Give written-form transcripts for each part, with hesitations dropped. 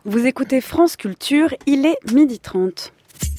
Vous écoutez France Culture, il est 12h30.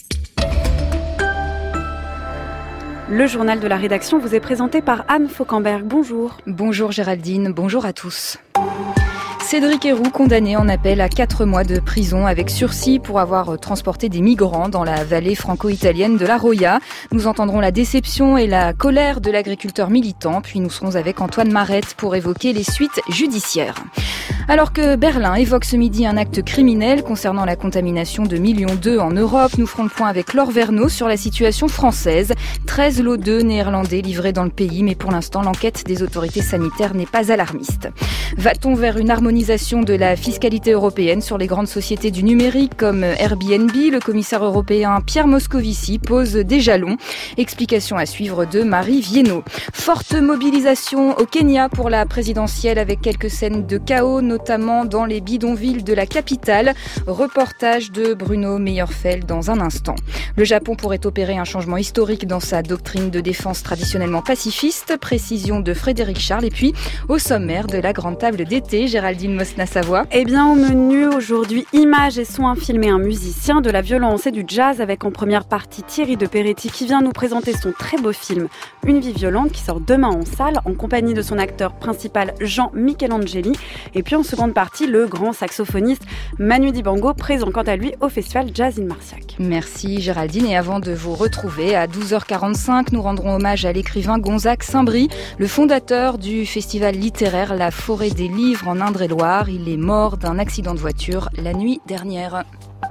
Le journal de la rédaction vous est présenté par Anne Fauquemberg. Bonjour. Bonjour Géraldine, bonjour à tous. Cédric Héroux, condamné en appel à 4 mois de prison avec sursis pour avoir transporté des migrants dans la vallée franco-italienne de la Roya. Nous entendrons la déception et la colère de l'agriculteur militant, puis nous serons avec Antoine Marette pour évoquer les suites judiciaires. Alors que Berlin évoque ce midi un acte criminel concernant la contamination de millions d'œufs en Europe, nous ferons le point avec Laure Verneau sur la situation française. 13 lots d'œufs néerlandais livrés dans le pays, mais pour l'instant, l'enquête des autorités sanitaires n'est pas alarmiste. Va-t-on vers une harmonisation de la fiscalité européenne sur les grandes sociétés du numérique comme Airbnb? Le commissaire européen Pierre Moscovici pose des jalons. Explication à suivre de Marie Viennot. Forte mobilisation au Kenya pour la présidentielle avec quelques scènes de chaos, notamment dans les bidonvilles de la capitale. Reportage de Bruno Meyerfeld dans un instant. Le Japon pourrait opérer un changement historique dans sa doctrine de défense traditionnellement pacifiste. Précision de Frédéric Charles. Et puis, au sommaire de la grande table d'été, Géraldine Mosna-Savoie. Eh bien, au menu aujourd'hui, images et sons filmés, un musicien, de la violence et du jazz avec en première partie Thierry de Peretti qui vient nous présenter son très beau film Une vie violente qui sort demain en salle en compagnie de son acteur principal Jean Michelangeli. Et puis en seconde partie, le grand saxophoniste Manu Dibango, présent quant à lui au festival Jazz in Marciac. Merci Géraldine, et avant de vous retrouver à 12h45, nous rendrons hommage à l'écrivain Gonzague Saint-Brie, le fondateur du festival littéraire La Forêt des Livres en Indre-et-Loire. Il est mort d'un accident de voiture la nuit dernière.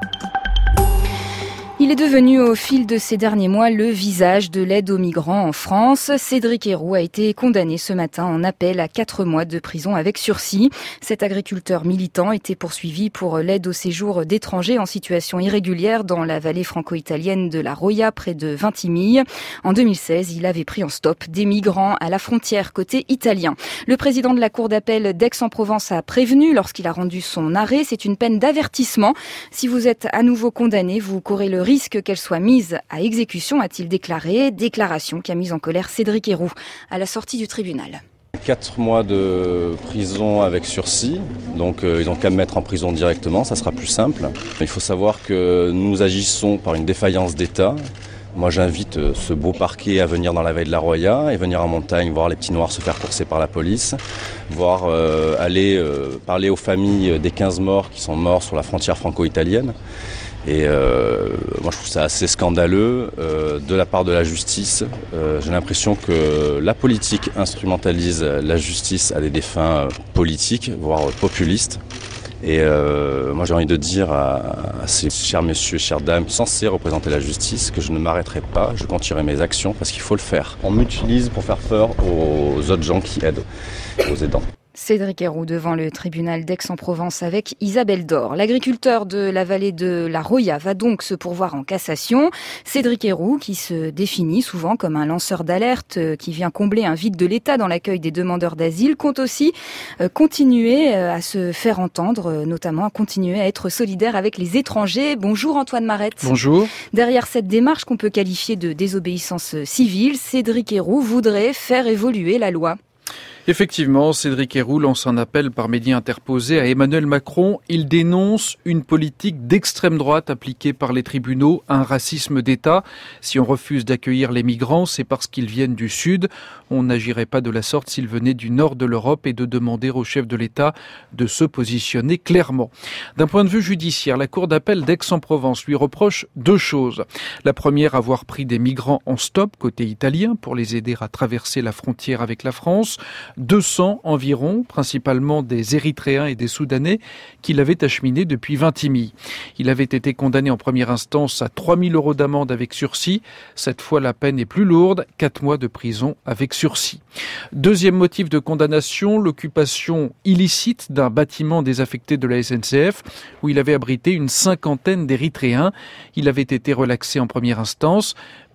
Il est devenu au fil de ces derniers mois le visage de l'aide aux migrants en France. Cédric Héroux a été condamné ce matin en appel à 4 mois de prison avec sursis. Cet agriculteur militant était poursuivi pour l'aide au séjour d'étrangers en situation irrégulière dans la vallée franco-italienne de la Roya, près de Vintimille. En 2016, il avait pris en stop des migrants à la frontière côté italien. Le président de la cour d'appel d'Aix-en-Provence a prévenu lorsqu'il a rendu son arrêt. C'est une peine d'avertissement. Si vous êtes à nouveau condamné, vous courez le risque qu'elle soit mise à exécution, a-t-il déclaré. Déclaration qui a mis en colère Cédric Héroux à la sortie du tribunal. 4 mois de prison avec sursis, donc ils n'ont qu'à me mettre en prison directement, ça sera plus simple. Il faut savoir que nous agissons par une défaillance d'État. Moi j'invite ce beau parquet à venir dans la vallée de la Roya et venir en montagne voir les petits noirs se faire courser par la police, voir aller parler aux familles des 15 morts qui sont morts sur la frontière franco-italienne. Et moi je trouve ça assez scandaleux de la part de la justice. J'ai l'impression que la politique instrumentalise la justice à des fins politiques, voire populistes. Et moi j'ai envie de dire à ces chers messieurs, chères dames censés représenter la justice que je ne m'arrêterai pas, je continuerai mes actions parce qu'il faut le faire. On m'utilise pour faire peur aux autres gens qui aident, aux aidants. Cédric Héroux devant le tribunal d'Aix-en-Provence avec Isabelle Dore. L'agriculteur de la vallée de la Roya va donc se pourvoir en cassation. Cédric Héroux, qui se définit souvent comme un lanceur d'alerte qui vient combler un vide de l'État dans l'accueil des demandeurs d'asile, compte aussi continuer à se faire entendre, notamment à continuer à être solidaire avec les étrangers. Bonjour Antoine Marette. Bonjour. Derrière cette démarche qu'on peut qualifier de désobéissance civile, Cédric Héroux voudrait faire évoluer la loi. Effectivement, Cédric Héroux lance un appel par médias interposés à Emmanuel Macron. Il dénonce une politique d'extrême droite appliquée par les tribunaux, un racisme d'État. Si on refuse d'accueillir les migrants, c'est parce qu'ils viennent du Sud. On n'agirait pas de la sorte s'ils venaient du Nord de l'Europe et de demander au chef de l'État de se positionner clairement. D'un point de vue judiciaire, la cour d'appel d'Aix-en-Provence lui reproche 2 choses. La première, avoir pris des migrants en stop côté italien pour les aider à traverser la frontière avec la France. 200 environ, principalement des Érythréens et des Soudanais, qu'il avait acheminés depuis Vintimille. Il avait été condamné en première instance à 3 000 € d'amende avec sursis. Cette fois, la peine est plus lourde, 4 mois de prison avec sursis. Deuxième motif de condamnation, l'occupation illicite d'un bâtiment désaffecté de la SNCF, où il avait abrité une 50aine d'Érythréens. Il avait été relaxé en première instance,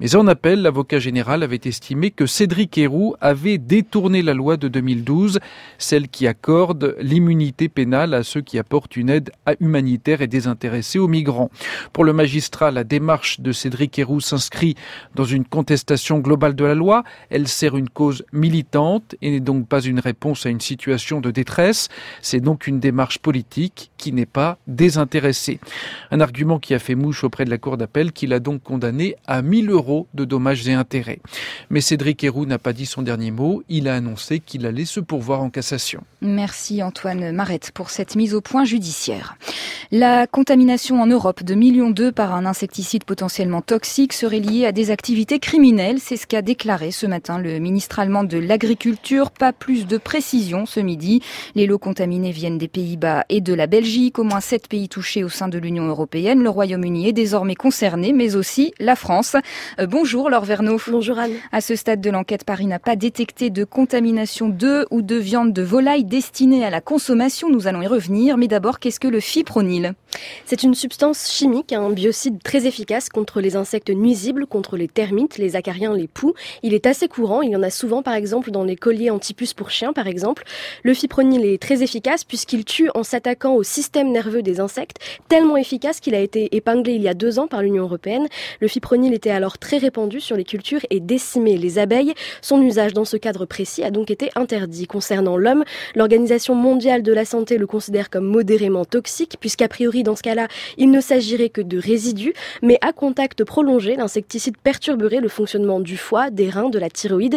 Mais en appel, l'avocat général avait estimé que Cédric Herrou avait détourné la loi de 2012, celle qui accorde l'immunité pénale à ceux qui apportent une aide humanitaire et désintéressée aux migrants. Pour le magistrat, la démarche de Cédric Herrou s'inscrit dans une contestation globale de la loi. Elle sert une cause militante et n'est donc pas une réponse à une situation de détresse. C'est donc une démarche politique qui n'est pas désintéressée. Un argument qui a fait mouche auprès de la Cour d'appel, qui l'a donc condamné à 1 000 € de dommages et intérêts. Mais Cédric Herrou n'a pas dit son dernier mot. Il a annoncé qu'il allait se pourvoir en cassation. Merci Antoine Marette pour cette mise au point judiciaire. La contamination en Europe de millions d'œufs par un insecticide potentiellement toxique serait liée à des activités criminelles. C'est ce qu'a déclaré ce matin le ministre allemand de l'Agriculture. Pas plus de précision ce midi. Les lots contaminés viennent des Pays-Bas et de la Belgique. Au moins 7 pays touchés au sein de l'Union européenne. Le Royaume-Uni est désormais concerné, mais aussi la France. Bonjour Laure Verneau. Bonjour Anne. À ce stade de l'enquête, Paris n'a pas détecté de contamination d'œufs ou de viande de volaille destinée à la consommation. Nous allons y revenir. Mais d'abord, qu'est-ce que le fipronil ? C'est une substance chimique, un biocide très efficace contre les insectes nuisibles, contre les termites, les acariens, les poux. Il est assez courant, il y en a souvent par exemple dans les colliers anti-puces pour chiens par exemple. Le fipronil est très efficace puisqu'il tue en s'attaquant au système nerveux des insectes, tellement efficace qu'il a été épinglé il y a 2 ans par l'Union européenne. Le fipronil était alors très répandu sur les cultures et décimait les abeilles. Son usage dans ce cadre précis a donc été interdit. Concernant l'homme, l'Organisation mondiale de la santé le considère comme modérément toxique puisqu'a priori dans ce cas-là, il ne s'agirait que de résidus, mais à contact prolongé, l'insecticide perturberait le fonctionnement du foie, des reins, de la thyroïde,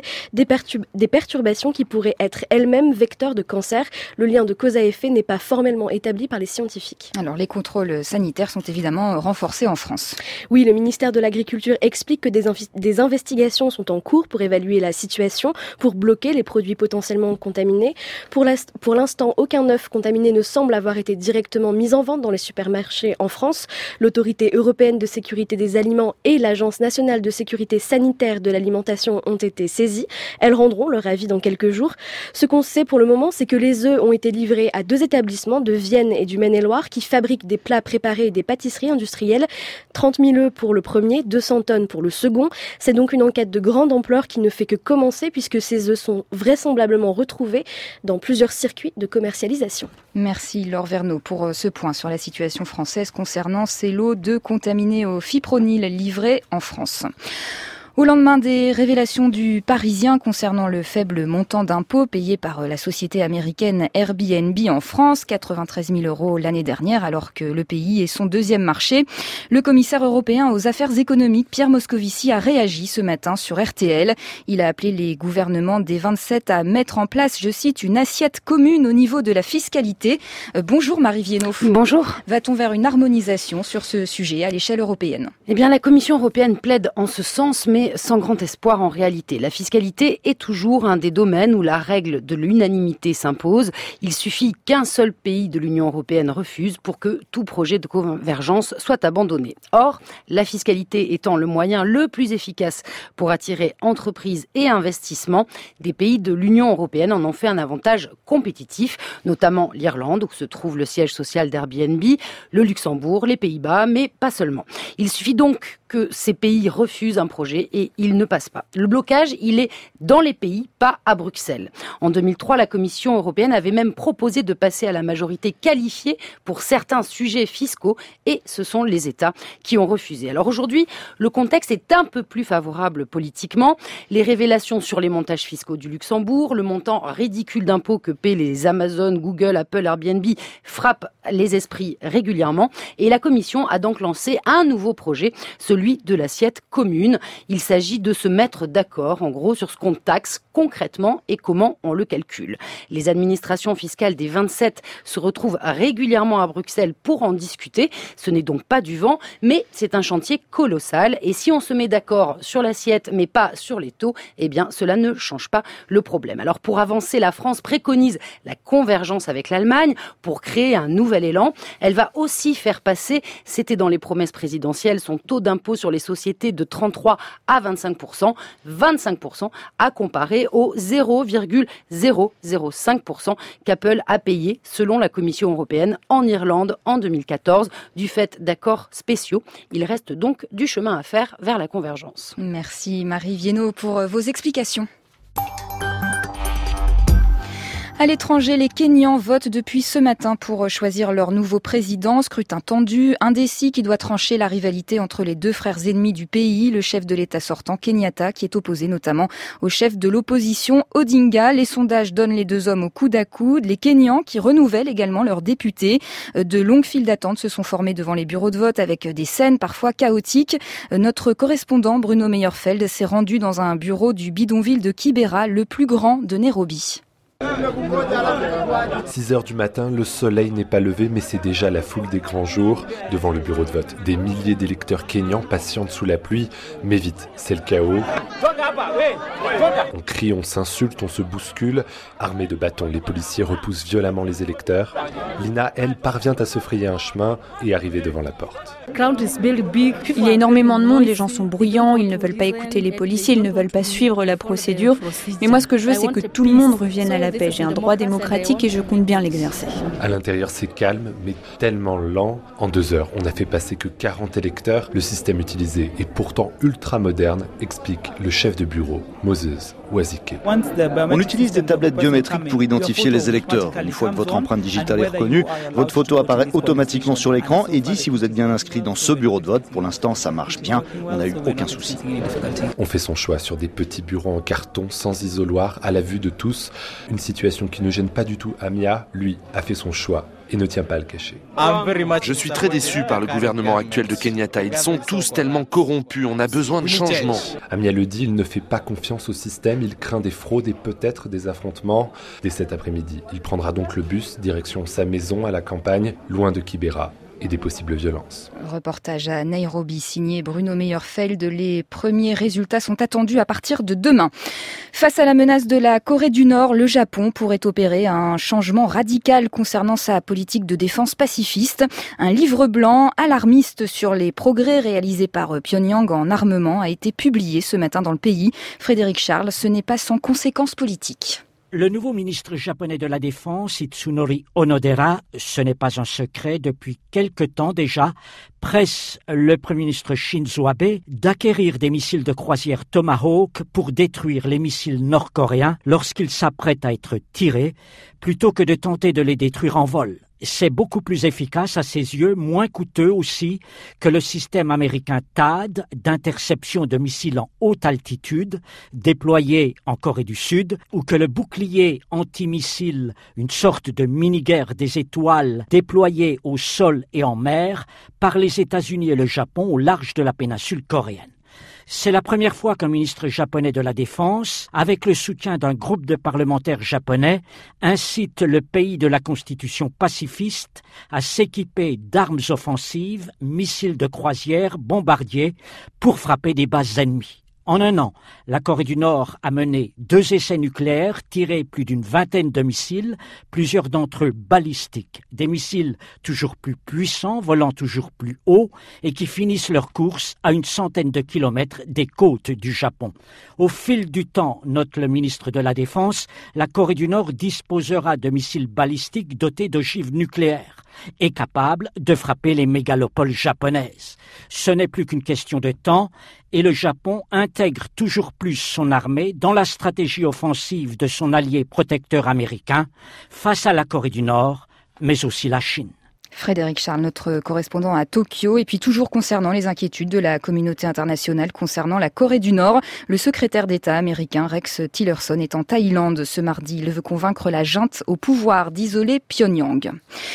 des perturbations qui pourraient être elles-mêmes vecteurs de cancer. Le lien de cause à effet n'est pas formellement établi par les scientifiques. Alors les contrôles sanitaires sont évidemment renforcés en France. Oui, le ministère de l'Agriculture explique que des investigations sont en cours pour évaluer la situation, pour bloquer les produits potentiellement contaminés. Pour l'instant, aucun œuf contaminé ne semble avoir été directement mis en vente dans les supermarchés en France. L'Autorité européenne de sécurité des aliments et l'Agence nationale de sécurité sanitaire de l'alimentation ont été saisies. Elles rendront leur avis dans quelques jours. Ce qu'on sait pour le moment, c'est que les œufs ont été livrés à 2 établissements de Vienne et du Maine-et-Loire qui fabriquent des plats préparés et des pâtisseries industrielles. 30 000 œufs pour le premier, 200 tonnes pour le second. C'est donc une enquête de grande ampleur qui ne fait que commencer puisque ces œufs sont vraisemblablement retrouvés dans plusieurs circuits de commercialisation. Merci Laure Verneau pour ce point sur la situation française concernant ces lots d'œufs contaminés au fipronil livrés en France. Au lendemain des révélations du Parisien concernant le faible montant d'impôts payé par la société américaine Airbnb en France, 93 000 € l'année dernière, alors que le pays est son 2e marché, le commissaire européen aux affaires économiques, Pierre Moscovici, a réagi ce matin sur RTL. Il a appelé les gouvernements des 27 à mettre en place, je cite, une assiette commune au niveau de la fiscalité. Bonjour Marie Viennot. Bonjour. Va-t-on vers une harmonisation sur ce sujet à l'échelle européenne ? Eh bien, la Commission européenne plaide en ce sens, mais sans grand espoir en réalité. La fiscalité est toujours un des domaines où la règle de l'unanimité s'impose. Il suffit qu'un seul pays de l'Union européenne refuse pour que tout projet de convergence soit abandonné. Or, la fiscalité étant le moyen le plus efficace pour attirer entreprises et investissements, des pays de l'Union européenne en ont fait un avantage compétitif, notamment l'Irlande, où se trouve le siège social d'Airbnb, le Luxembourg, les Pays-Bas, mais pas seulement. Il suffit donc que ces pays refusent un projet et il ne passe pas. Le blocage, il est dans les pays, pas à Bruxelles. En 2003, la Commission européenne avait même proposé de passer à la majorité qualifiée pour certains sujets fiscaux et ce sont les États qui ont refusé. Alors aujourd'hui, le contexte est un peu plus favorable politiquement. Les révélations sur les montages fiscaux du Luxembourg, le montant ridicule d'impôts que paient les Amazon, Google, Apple, Airbnb frappent les esprits régulièrement et la Commission a donc lancé un nouveau projet, celui de l'assiette commune. Il s'agit de se mettre d'accord, en gros, sur ce qu'on taxe concrètement et comment on le calcule. Les administrations fiscales des 27 se retrouvent régulièrement à Bruxelles pour en discuter. Ce n'est donc pas du vent, mais c'est un chantier colossal. Et si on se met d'accord sur l'assiette, mais pas sur les taux, eh bien, cela ne change pas le problème. Alors, pour avancer, la France préconise la convergence avec l'Allemagne pour créer un nouvel élan. Elle va aussi faire passer, c'était dans les promesses présidentielles, son taux d'impôt sur les sociétés de 33 à 25%. 25% à comparer aux 0,005% qu'Apple a payé selon la Commission européenne en Irlande en 2014 du fait d'accords spéciaux. Il reste donc du chemin à faire vers la convergence. Merci Marie Viennot pour vos explications. À l'étranger, les Kenyans votent depuis ce matin pour choisir leur nouveau président. Scrutin tendu, indécis qui doit trancher la rivalité entre les deux frères ennemis du pays. Le chef de l'État sortant, Kenyatta, qui est opposé notamment au chef de l'opposition, Odinga. Les sondages donnent les deux hommes au coude à coude. Les Kenyans qui renouvellent également leurs députés. De longues files d'attente se sont formées devant les bureaux de vote avec des scènes parfois chaotiques. Notre correspondant Bruno Meyerfeld s'est rendu dans un bureau du bidonville de Kibera, le plus grand de Nairobi. 6h du matin, le soleil n'est pas levé, mais c'est déjà la foule des grands jours devant le bureau de vote. Des milliers d'électeurs kényans patientent sous la pluie, mais vite, c'est le chaos. On crie, on s'insulte, on se bouscule. Armés de bâtons, les policiers repoussent violemment les électeurs. Lina, elle, parvient à se frayer un chemin et arriver devant la porte. Il y a énormément de monde, les gens sont bruyants, ils ne veulent pas écouter les policiers, ils ne veulent pas suivre la procédure. Mais moi, ce que je veux, c'est que tout le monde revienne à la paix. J'ai un droit démocratique et je compte bien l'exercer. À l'intérieur, c'est calme, mais tellement lent. En 2 heures, on n'a fait passer que 40 électeurs. Le système utilisé est pourtant ultra moderne, explique le chef de bureau, Moses Wazike. On utilise des tablettes biométriques pour identifier les électeurs. Une fois que votre empreinte digitale est reconnue, votre photo apparaît automatiquement sur l'écran et dit si vous êtes bien inscrit dans ce bureau de vote. Pour l'instant, ça marche bien. On n'a eu aucun souci. On fait son choix sur des petits bureaux en carton, sans isoloir, à la vue de tous. Une situation qui ne gêne pas du tout Amia. Lui, a fait son choix et ne tient pas à le cacher. Je suis très déçu par le gouvernement actuel de Kenyatta. Ils sont tous tellement corrompus. On a besoin de changement. Amia le dit, il ne fait pas confiance au système. Il craint des fraudes et peut-être des affrontements. Dès cet après-midi, il prendra donc le bus direction sa maison à la campagne, loin de Kibera et des possibles violences. Reportage à Nairobi signé Bruno Meyerfeld. Les premiers résultats sont attendus à partir de demain. Face à la menace de la Corée du Nord, le Japon pourrait opérer un changement radical concernant sa politique de défense pacifiste. Un livre blanc alarmiste sur les progrès réalisés par Pyongyang en armement a été publié ce matin dans le pays. Frédéric Charles, ce n'est pas sans conséquences politiques. Le nouveau ministre japonais de la Défense, Itsunori Onodera, ce n'est pas un secret, depuis quelque temps déjà, presse le Premier ministre Shinzo Abe d'acquérir des missiles de croisière Tomahawk pour détruire les missiles nord-coréens lorsqu'ils s'apprêtent à être tirés, plutôt que de tenter de les détruire en vol. C'est beaucoup plus efficace à ses yeux, moins coûteux aussi que le système américain THAAD d'interception de missiles en haute altitude déployé en Corée du Sud ou que le bouclier antimissile, une sorte de mini-guerre des étoiles déployé au sol et en mer par les États-Unis et le Japon au large de la péninsule coréenne. C'est la première fois qu'un ministre japonais de la Défense, avec le soutien d'un groupe de parlementaires japonais, incite le pays de la constitution pacifiste à s'équiper d'armes offensives, missiles de croisière, bombardiers, pour frapper des bases ennemies. En 1 an, la Corée du Nord a mené 2 essais nucléaires, tiré plus d'une vingtaine de missiles, plusieurs d'entre eux balistiques. Des missiles toujours plus puissants, volant toujours plus haut et qui finissent leur course à une centaine de kilomètres des côtes du Japon. Au fil du temps, note le ministre de la Défense, la Corée du Nord disposera de missiles balistiques dotés d'ogives nucléaires et capable de frapper les mégalopoles japonaises. Ce n'est plus qu'une question de temps et le Japon intègre toujours plus son armée dans la stratégie offensive de son allié protecteur américain face à la Corée du Nord, mais aussi la Chine. Frédéric Charles, notre correspondant à Tokyo. Et puis toujours concernant les inquiétudes de la communauté internationale concernant la Corée du Nord, le secrétaire d'État américain Rex Tillerson est en Thaïlande ce mardi. Il veut convaincre la junte au pouvoir d'isoler Pyongyang.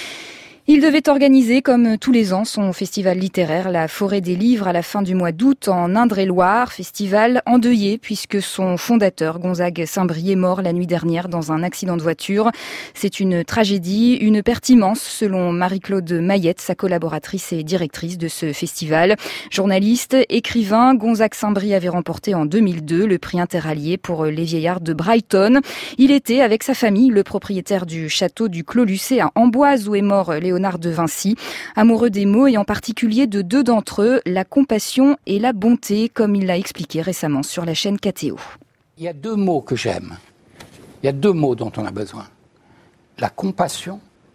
Il devait organiser, comme tous les ans, son festival littéraire, la Forêt des Livres, à la fin du mois d'août en Indre-et-Loire. Festival endeuillé puisque son fondateur, Gonzague Saint-Brie, est mort la nuit dernière dans un accident de voiture. C'est une tragédie, une perte immense, selon Marie-Claude Mayette, sa collaboratrice et directrice de ce festival. Journaliste, écrivain, Gonzague Saint-Brie avait remporté en 2002 le prix interallié pour les vieillards de Brighton. Il était, avec sa famille, le propriétaire du château du Clos Lucé à Amboise où est mort Léonard Léonard de Vinci. Amoureux des mots et en particulier de deux d'entre eux, la compassion et la bonté, comme il l'a expliqué récemment sur la chaîne KTO. Il y a deux mots que j'aime. Il y a deux mots dont on a besoin. La compassion,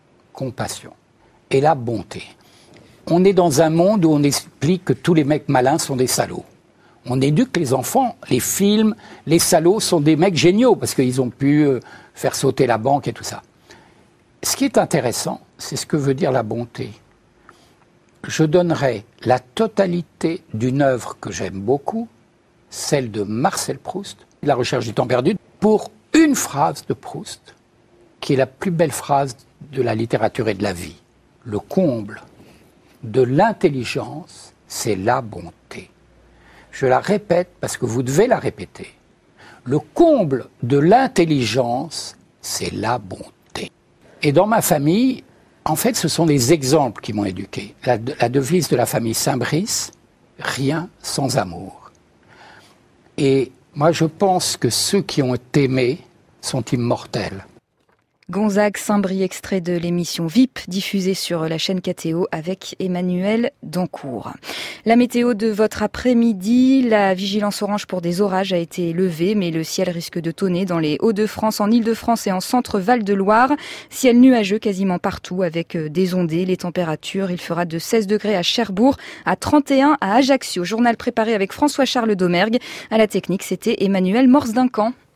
et la bonté. On est dans un monde où on explique que tous les mecs malins sont des salauds. On éduque les enfants, les films, les salauds sont des mecs géniaux parce qu'ils ont pu faire sauter la banque et tout ça. Ce qui est intéressant, c'est ce que veut dire la bonté. Je donnerai la totalité d'une œuvre que j'aime beaucoup, celle de Marcel Proust, La recherche du temps perdu, pour une phrase de Proust, qui est la plus belle phrase de la littérature et de la vie. Le comble de l'intelligence, c'est la bonté. Je la répète parce que vous devez la répéter. Le comble de l'intelligence, c'est la bonté. Et dans ma famille, en fait, ce sont des exemples qui m'ont éduqué. La devise de la famille Saint-Brice, rien sans amour. Et moi, je pense que ceux qui ont aimé sont immortels. Gonzague Saint-Brie, extrait de l'émission VIP diffusée sur la chaîne KTO avec Emmanuel Dancourt. La météo de votre après-midi, la vigilance orange pour des orages a été levée, mais le ciel risque de tonner dans les Hauts-de-France, en Île-de-France et en centre Val-de-Loire. Ciel nuageux quasiment partout avec des ondées. Les températures, il fera de 16 degrés à Cherbourg, à 31 à Ajaccio. Journal préparé avec François-Charles Domergue. À la technique, c'était Emmanuel Morse-Duncan.